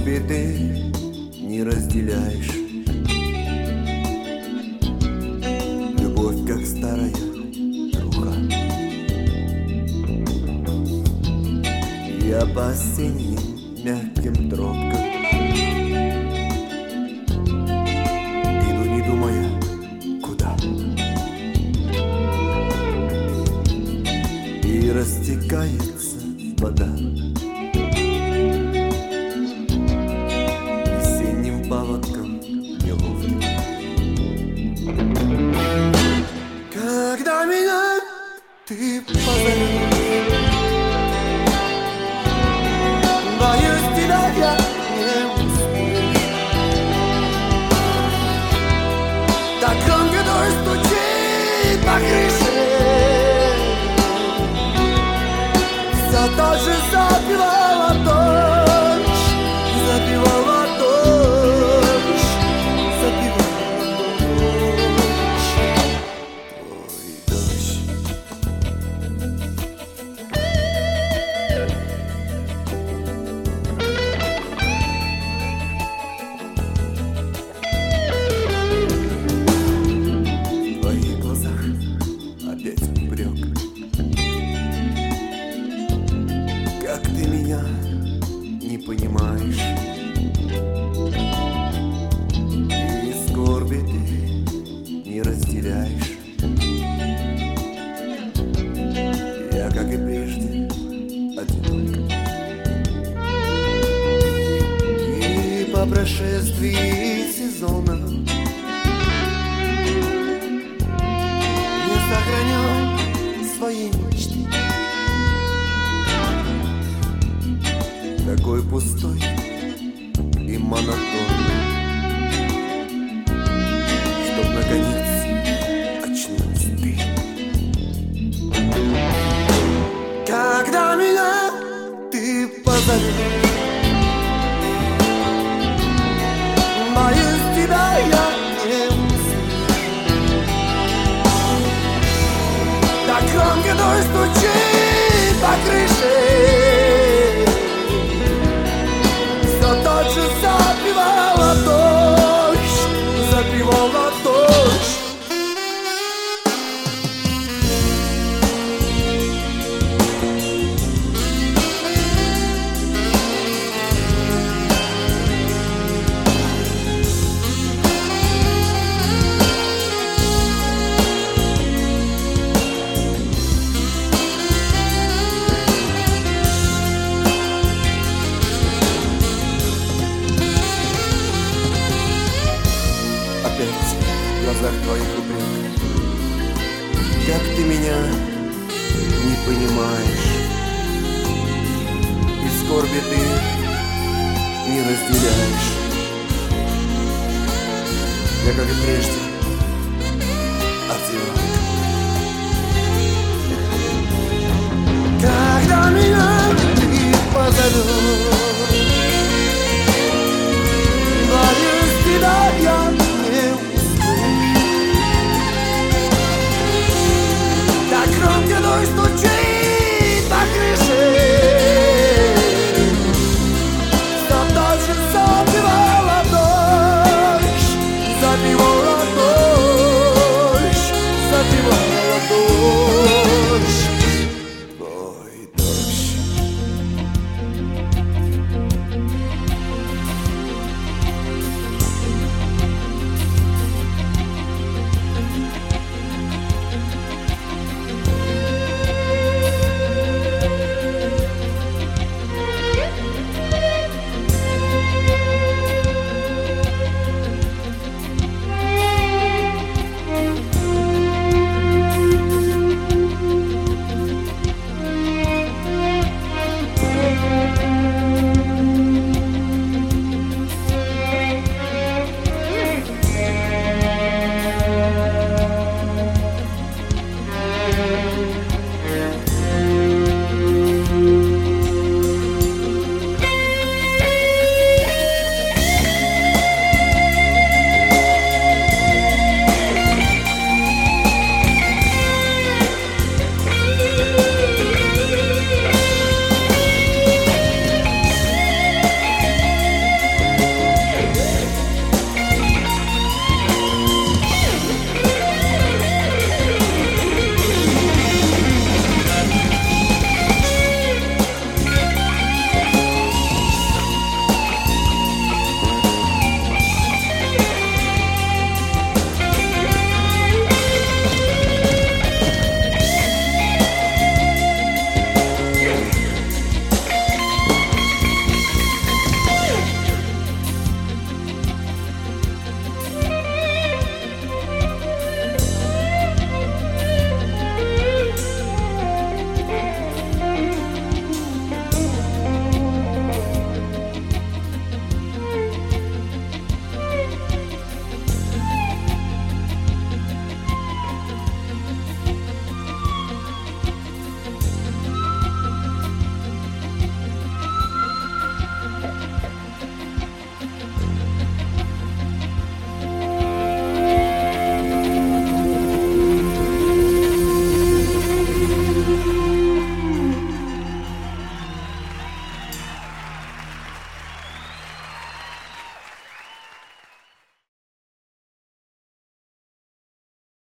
скорби ты не разделяешь. Любовь, как старая труха. Я по осенним мягким тропкам иду, не думая, куда. И растекается вода весенним паводком неловким. Когда меня ты позовешь, боюсь, тебя я не успею. Так громко дождь стучит по крыше, все тот же запевала дождь, запевала дождь, запевала дождь, твой дождь. В твоих глазах опять упрек. Как ты меня не понимаешь, и скорби ты не разделяешь. Я, как и прежде, одинок. И по прошествии сезона не сохраняй свои мечты. Такой пустой и монотонный, чтоб наконец очнулась ты. Когда меня ты позовешь, боюсь, тебя я не услышу. Так громко дождь стучит по крыше, тот же запевала дождь, запевала дождь. Опять в глазах твоих упрек. Как ты меня не понимаешь, и скорби ты не разделяешь. Я, как и прежде, одинок. Когда меня ты позовешь,